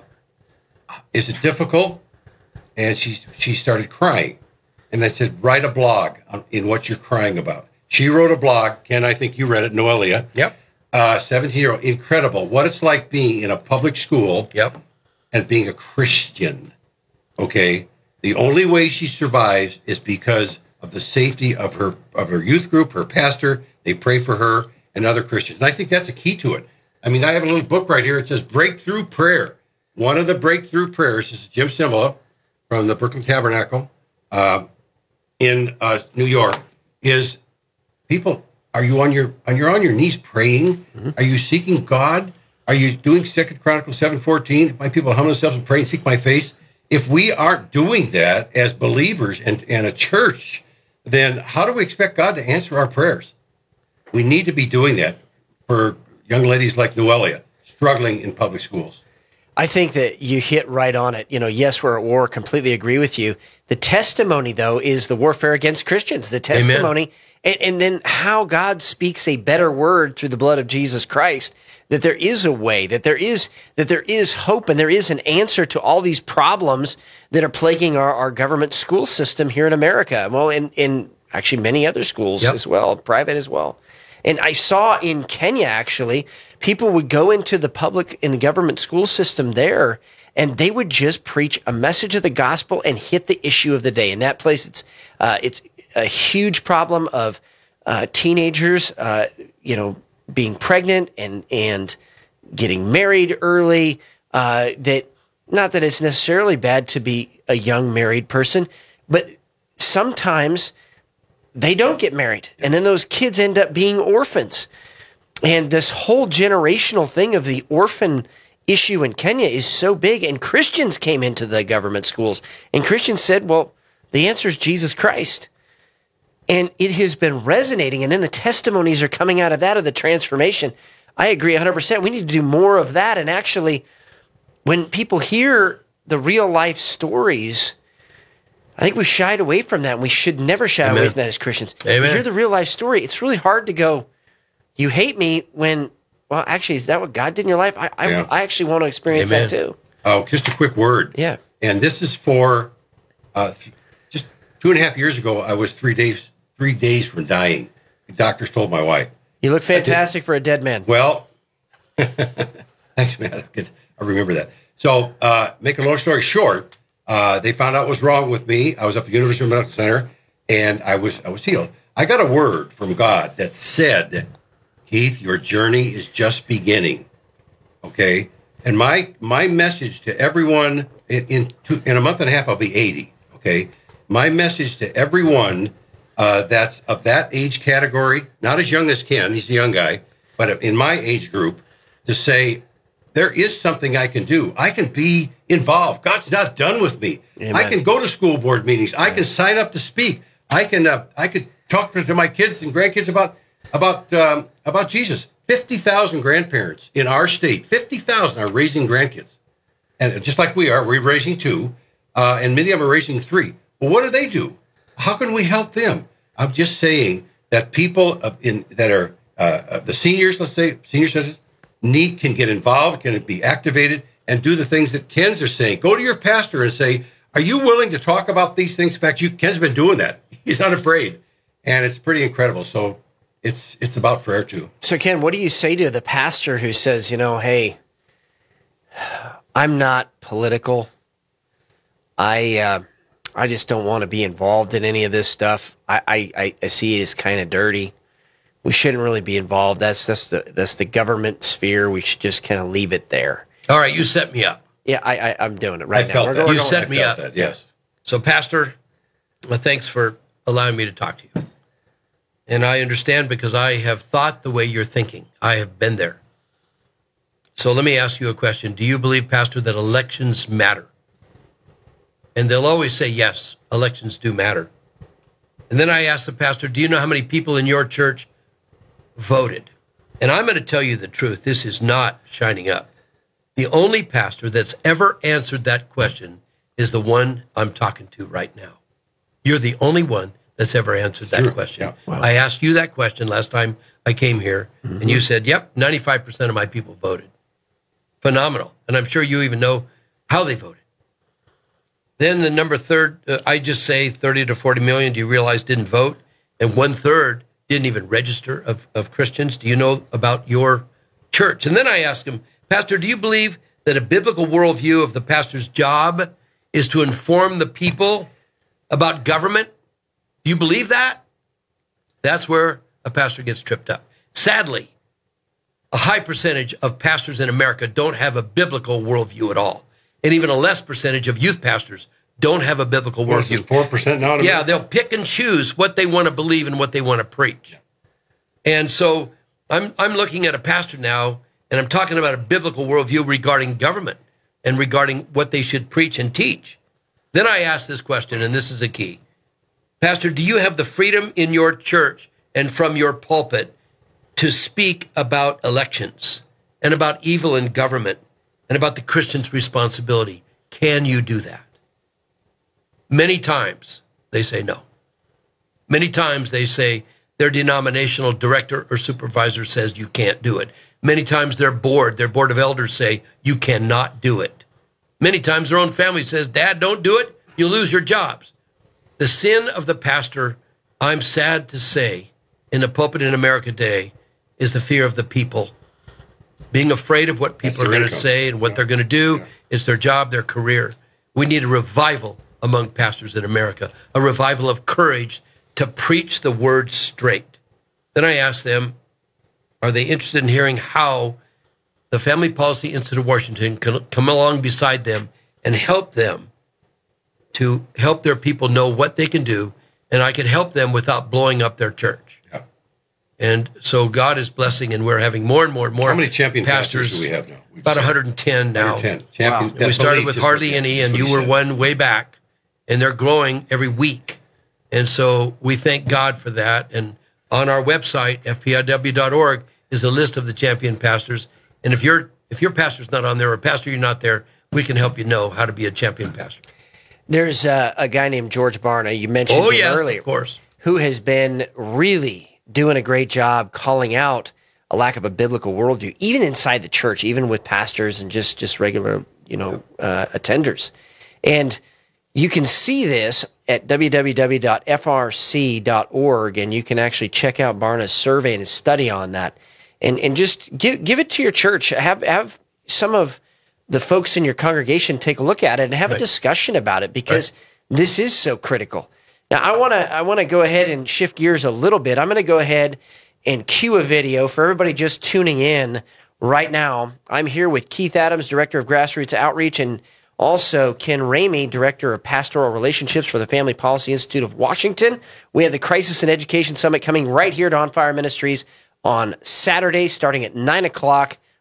is it difficult? And she she started crying. And I said, write a blog on, in what you're crying about. She wrote a blog. Ken, I think you read it, Noelia. Yep. Uh, seventeen-year-old. Incredible. What it's like being in a public school. Yep. And being a Christian. Okay? The only way she survives is because of the safety of her of her youth group, her pastor. They pray for her and other Christians. And I think that's a key to it. I mean, I have a little book right here. It says Breakthrough Prayer. One of the breakthrough prayers, this is Jim Cymbala from the Brooklyn Tabernacle uh, in uh, New York, is people, are you on your on you're on your knees praying? Mm-hmm. Are you seeking God? Are you doing Second Chronicles seven fourteen? My people humble themselves and pray and seek my face. If we aren't doing that as believers and, and a church, then how do we expect God to answer our prayers? We need to be doing that for young ladies like Noelia, struggling in public schools. I think that you hit right on it. You know, yes, we're at war. Completely agree with you. The testimony, though, is the warfare against Christians. The testimony, and, and then how God speaks a better word through the blood of Jesus Christ. That there is a way. That there is that there is hope, and there is an answer to all these problems that are plaguing our, our government school system here in America. Well, in in actually many other schools yep. as well, private as well. And I saw in Kenya, actually, people would go into the public in the government school system there, and they would just preach a message of the gospel and hit the issue of the day. In that place, it's uh, it's a huge problem of uh, teenagers, uh, you know, being pregnant and and getting married early. Uh, that not that it's necessarily bad to be a young married person, but sometimes they don't get married, and then those kids end up being orphans. And this whole generational thing of the orphan issue in Kenya is so big, and Christians came into the government schools, and Christians said, well, the answer is Jesus Christ. And it has been resonating, and then the testimonies are coming out of that, of the transformation. I agree one hundred percent. We need to do more of that, and actually, when people hear the real-life stories, I think we've shied away from that, and we should never shy Amen. away from that as Christians. Amen. You hear the real-life story, it's really hard to go, you hate me when, well, actually, is that what God did in your life? I I, yeah. I actually want to experience Amen. that too. Oh, just a quick word. Yeah. And this is for, uh, just two and a half years ago, I was three days three days from dying. The doctors told my wife. You look fantastic for a dead man. Well, thanks, man. I remember that. So, uh, make a long story short, uh, they found out what was wrong with me. I was up at the University Medical Center, and I was I was healed. I got a word from God that said, Keith, your journey is just beginning. Okay? And my my message to everyone, in in, two, in a month and a half, I'll be eighty. Okay? My message to everyone uh, that's of that age category, not as young as Ken, he's a young guy, but in my age group, to say, there is something I can do. I can be involved. God's not done with me. Amen. I can go to school board meetings. I can sign up to speak. I can uh, I could talk to my kids and grandkids about about um, about Jesus. fifty thousand grandparents in our state, fifty thousand are raising grandkids. And just like we are, we're raising two, uh, and many of them are raising three. Well, what do they do? How can we help them? I'm just saying that people in that are uh, the seniors, let's say, senior citizens, need can get involved, can be activated, and do the things that Ken's are saying. Go to your pastor and say, are you willing to talk about these things? In fact, you, Ken's been doing that. He's not afraid. And it's pretty incredible. So it's it's about prayer, too. So, Ken, what do you say to the pastor who says, you know, hey, I'm not political. I uh, I just don't want to be involved in any of this stuff. I, I, I see it as kind of dirty. We shouldn't really be involved. That's that's the that's the government sphere. We should just kind of leave it there. All right, you set me up. Yeah, I, I I'm doing it right I now. felt We're that. going- You we're set going- me up. That, yes. So, Pastor, well, thanks for allowing me to talk to you. And I understand because I have thought the way you're thinking. I have been there. So let me ask you a question. Do you believe, Pastor, that elections matter? And they'll always say, yes, elections do matter. And then I asked the pastor, do you know how many people in your church voted? And I'm going to tell you the truth. This is not shining up. The only pastor that's ever answered that question is the one I'm talking to right now. You're the only one that's ever answered that True. question. Yeah. Wow. I asked you that question last time I came here, mm-hmm. and you said, yep, ninety-five percent of my people voted. Phenomenal. And I'm sure you even know how they voted. Then the number third, uh, I just say thirty to forty million, do you realize didn't vote? And one third didn't even register of, of Christians. Do you know about your church? And then I asked him, Pastor, do you believe that a biblical worldview of the pastor's job is to inform the people about government? Do you believe that? That's where a pastor gets tripped up. Sadly, a high percentage of pastors in America don't have a biblical worldview at all. And even a less percentage of youth pastors don't have a biblical What is worldview. this, four percent now? Yeah, they'll pick and choose what they want to believe and what they want to preach. And so I'm I'm looking at a pastor now, and I'm talking about a biblical worldview regarding government and regarding what they should preach and teach. Then I ask this question, and this is a key. Pastor, do you have the freedom in your church and from your pulpit to speak about elections and about evil in government and about the Christian's responsibility? Can you do that? Many times they say no. Many times they say their denominational director or supervisor says you can't do it. Many times their board, their board of elders say you cannot do it. Many times their own family says, Dad, don't do it. You'll lose your jobs. The sin of the pastor, I'm sad to say, in the pulpit in America today, is the fear of the people. Being afraid of what people That's are going to income. say and what Yeah. they're going to do. Yeah. It's their job, their career. We need a revival among pastors in America, a revival of courage to preach the word straight. Then I asked them, are they interested in hearing how the Family Policy Institute of Washington can come along beside them and help them to help their people know what they can do, and I can help them without blowing up their church. Yeah. And so God is blessing, and we're having more and more and more. How many champion pastors do we have now? We've About said one hundred ten now. one hundred ten. Champion, And we started with hardly any, and you were one way back, and they're growing every week. And so we thank God for that. And on our website, F P I W dot org, is a list of the champion pastors. And if your if your pastor's not on there, or pastor you're not there, we can help you know how to be a champion pastor. There's uh, a guy named George Barna, you mentioned Oh, him yes, earlier, of course. who has been really doing a great job calling out a lack of a biblical worldview, even inside the church, even with pastors and just, just regular, you know, uh, attenders. And you can see this at w w w dot f r c dot org, and you can actually check out Barna's survey and his study on that. And and just give give it to your church. Have have some of the folks in your congregation take a look at it and have Right. a discussion about it, because this is so critical. Now, I want to I want to go ahead and shift gears a little bit. I'm going to go ahead and cue a video for everybody just tuning in right now. I'm here with Keith Adams, Director of Grassroots Outreach, and also Ken Ramey, Director of Pastoral Relationships for the Family Policy Institute of Washington. We have the Crisis and Education Summit coming right here to On Fire Ministries on Saturday, starting at nine o'clock.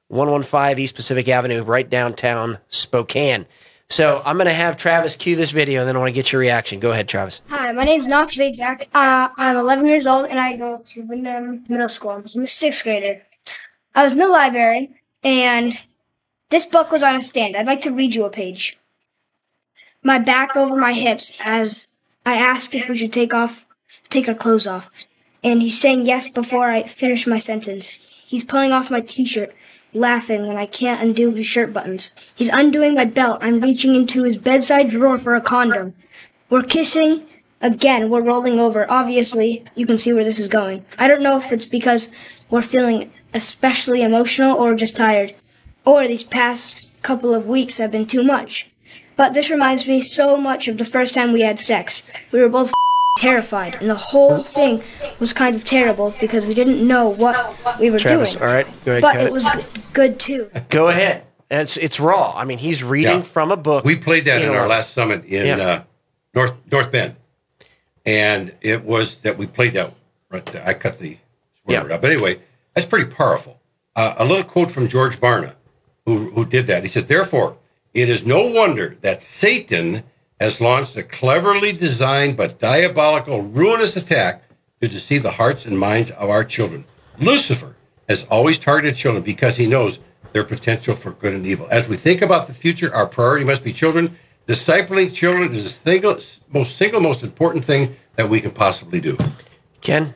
one fifteen East Pacific Avenue, right downtown Spokane. So I'm going to have Travis cue this video, and then I want to get your reaction. Go ahead, Travis. Hi, my name's Knox Zajac. Uh, I'm eleven years old, and I go to Wyndham Middle School. I'm a sixth grader. I was in the library, and this book was on a stand. I'd like to read you a page. My back over my hips as I asked if we should take off, take our clothes off. And he's saying yes before I finish my sentence. He's pulling off my t-shirt, laughing when I can't undo his shirt buttons. He's undoing my belt. I'm reaching into his bedside drawer for a condom. We're kissing. Again, we're rolling over. Obviously, you can see where this is going. I don't know if it's because we're feeling especially emotional or just tired, or these past couple of weeks have been too much. But this reminds me so much of the first time we had sex. We were both terrified, and the whole thing was kind of terrible because we didn't know what we were Travis, doing. all right, go ahead. But cut it was g- good too. Go ahead. It's it's raw. I mean, he's reading Yeah. from a book. We played that You in know, our last summit in Yeah. uh, North North Bend, and it was that we played that. Right there. I cut the swear Yeah. word out, but anyway, that's pretty powerful. Uh, a little quote from George Barna, who who did that. He said, "Therefore, it is no wonder that Satan has launched a cleverly designed but diabolical, ruinous attack to deceive the hearts and minds of our children. Lucifer has always targeted children because he knows their potential for good and evil. As we think about the future, our priority must be children. Discipling children is the single most, single most important thing that we can possibly do." Ken?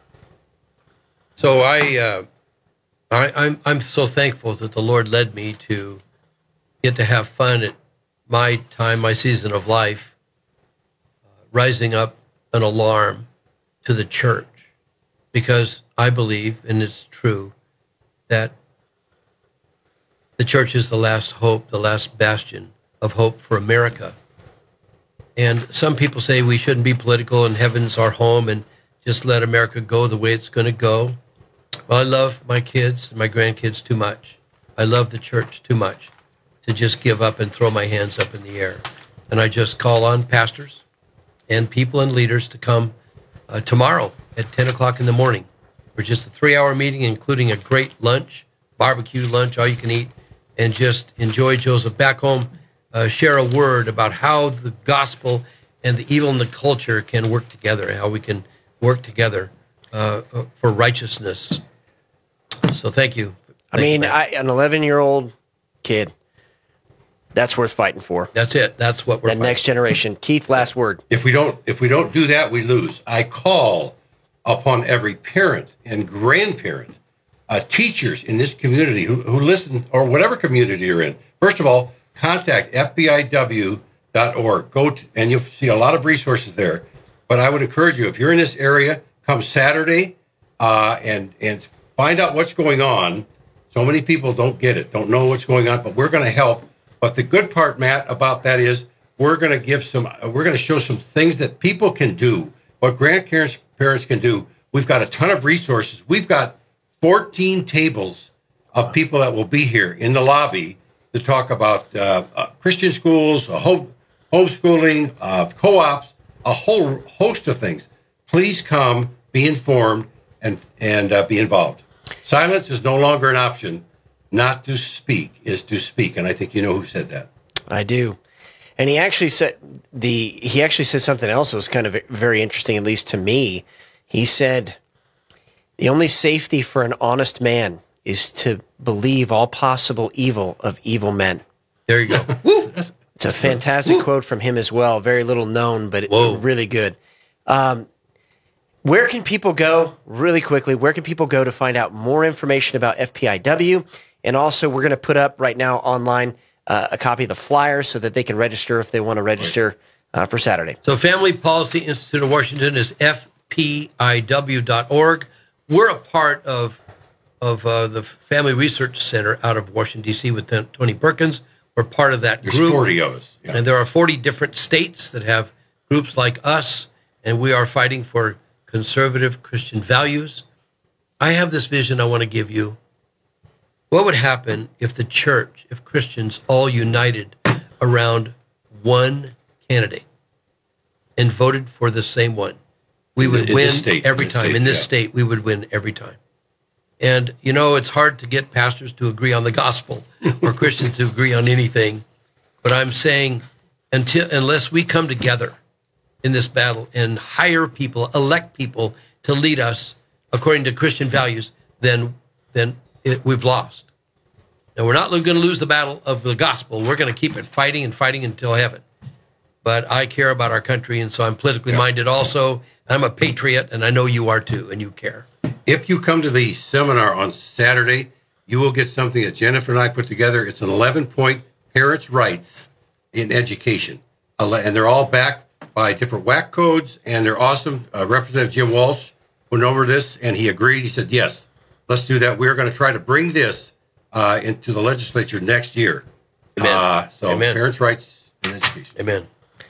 So I, uh, I, I'm I'm so thankful that the Lord led me to get to have fun at my time, my season of life, uh, rising up an alarm to the church, because I believe, and it's true, that the church is the last hope, the last bastion of hope for America. And some people say we shouldn't be political and heaven's our home and just let America go the way it's going to go. Well, I love my kids and my grandkids too much. I love the church too much to just give up and throw my hands up in the air. And I just call on pastors and people and leaders to come uh, tomorrow at ten o'clock in the morning for just a three-hour meeting, including a great lunch, barbecue lunch, all you can eat, and just enjoy Joseph back home, uh, share a word about how the gospel and the evil and the culture can work together, how we can work together uh, for righteousness. So thank you. I Thank you, mean, Matt. I, an eleven-year-old kid, that's worth fighting for. That's it. That's what we're That fighting. next generation. Keith, last word. If we don't, if we don't do that, we lose. I call upon every parent and grandparent, uh, teachers in this community who, who listen, or whatever community you're in. First of all, contact F B I W dot org. Go to, and you'll see a lot of resources there. But I would encourage you, if you're in this area, come Saturday uh, and and find out what's going on. So many people don't get it, don't know what's going on, but we're going to help. But the good part, Matt, about that is we're going to give some, we're going to show some things that people can do, what grandparents parents can do. We've got a ton of resources. We've got fourteen tables of people that will be here in the lobby to talk about uh, uh, Christian schools, uh, home, homeschooling, uh, co-ops, a whole host of things. Please come, be informed, and, and uh, be involved. Silence is no longer an option. Not to speak is to speak, and I think you know who said that. I do. And he actually said the he actually said something else that was kind of very interesting, at least to me. He said, the only safety for an honest man is to believe all possible evil of evil men. There you go. It's a fantastic Woo. quote from him as well. Very little known, but Whoa. really good. Um, where can people go, really quickly, where can people go to find out more information about F P I W? And also, we're going to put up right now online uh, a copy of the flyer so that they can register if they want to register uh, for Saturday. So Family Policy Institute of Washington is F P I W dot org. We're a part of of uh, the Family Research Center out of Washington, D C with Tony Perkins. We're part of that There's group. forty of us. Yeah. And there are forty different states that have groups like us, and we are fighting for conservative Christian values. I have this vision I want to give you. What would happen if the church, if Christians all united around one candidate and voted for the same one? We In would the- in win this state, every in this time. state, in this yeah. state, we would win every time. And, you know, it's hard to get pastors to agree on the gospel or Christians to agree on anything. But I'm saying until unless we come together in this battle and hire people, elect people to lead us according to Christian values, then, then it, we've lost. And we're not going to lose the battle of the gospel. We're going to keep it fighting and fighting until heaven. But I care about our country, and so I'm politically minded also. I'm a patriot, and I know you are too, and you care. If you come to the seminar on Saturday, you will get something that Jennifer and I put together. It's an eleven-point parents' rights in education. And they're all backed by different W A C codes, and they're awesome. Uh, Representative Jim Walsh went over this, and he agreed. He said, yes, let's do that. We're going to try to bring this uh, into the legislature next year. Amen. Uh, so Amen. Parents' rights in education. Amen.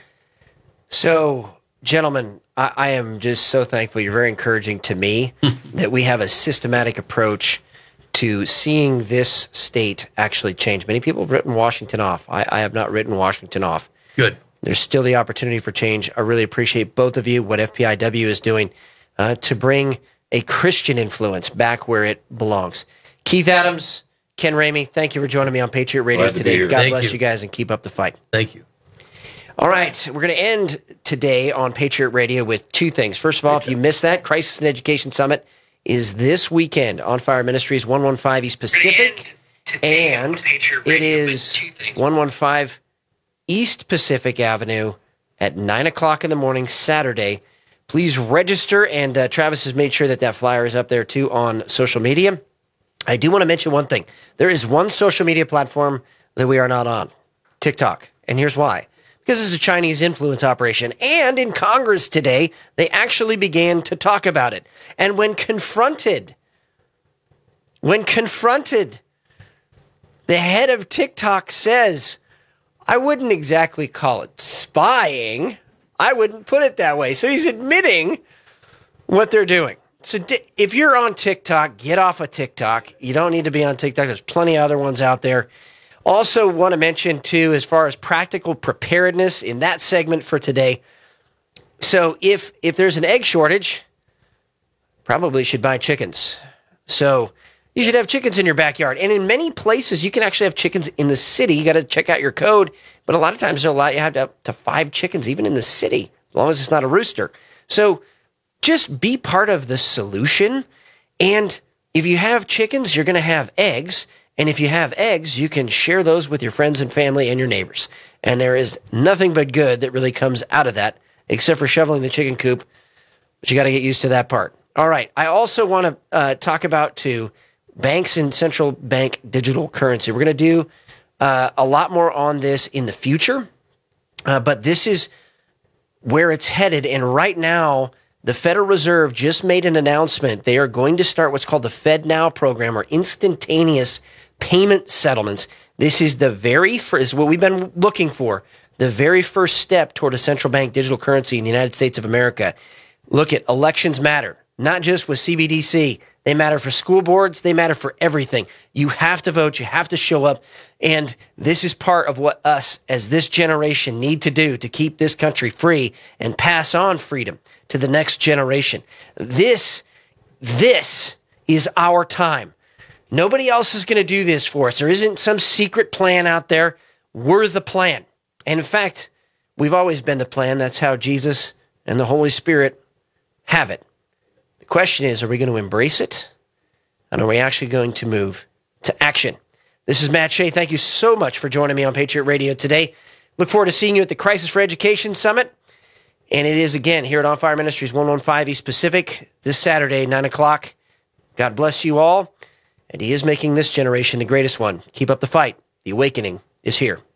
So, gentlemen, I, I am just so thankful. You're very encouraging to me that we have a systematic approach to seeing this state actually change. Many people have written Washington off. I, I have not written Washington off. Good. There's still the opportunity for change. I really appreciate both of you, what F P I W is doing uh, to bring a Christian influence back where it belongs. Keith Adams, Ken Ramey, thank you for joining me on Patriot Radio Glad to be today. here. God Thank bless you. you guys and keep up the fight. Thank you. All right, we're going to end today on Patriot Radio with two things. First of all, if you missed that, Crisis in Education Summit is this weekend on Fire Ministries, one fifteen East Pacific, and it is one fifteen East Pacific Avenue at nine o'clock in the morning, Saturday. Please register, and uh, Travis has made sure that that flyer is up there, too, on social media. I do want to mention one thing. There is one social media platform that we are not on, TikTok, and here's why. Because it's a Chinese influence operation. And in Congress today, they actually began to talk about it. And when confronted, when confronted, the head of TikTok says, I wouldn't exactly call it spying. I wouldn't put it that way. So he's admitting what they're doing. So if you're on TikTok, get off of TikTok. You don't need to be on TikTok. There's plenty of other ones out there. Also want to mention, too, as far as practical preparedness in that segment for today. So if if there's an egg shortage, probably should buy chickens. So you should have chickens in your backyard. And in many places, you can actually have chickens in the city. You got to check out your code. But a lot of times, they'll allow you to have up to five chickens, even in the city, as long as it's not a rooster. So just be part of the solution. And if you have chickens, you're going to have eggs. And if you have eggs, you can share those with your friends and family and your neighbors. And there is nothing but good that really comes out of that, except for shoveling the chicken coop. But you got to get used to that part. All right. I also want to uh, talk about, too, banks and central bank digital currency. We're going to do uh, a lot more on this in the future. Uh, but this is where it's headed. And right now, the Federal Reserve just made an announcement. They are going to start what's called the FedNow program, or instantaneous payment settlements. This is the very first, is what we've been looking for, the very first step toward a central bank digital currency in the United States of America. Look at elections matter, not just with C B D C. They matter for school boards. They matter for everything. You have to vote. You have to show up. And this is part of what us as this generation need to do to keep this country free and pass on freedom to the next generation. This, this is our time. Nobody else is going to do this for us. There isn't some secret plan out there. We're the plan. And in fact, we've always been the plan. That's how Jesus and the Holy Spirit have it. The question is, are we going to embrace it? And are we actually going to move to action? This is Matt Shea. Thank you so much for joining me on Patriot Radio today. Look forward to seeing you at the Crisis for Education Summit. And it is, again, here at On Fire Ministries, one fifteen East Pacific, this Saturday, nine o'clock. God bless you all. And he is making this generation the greatest one. Keep up the fight. The awakening is here.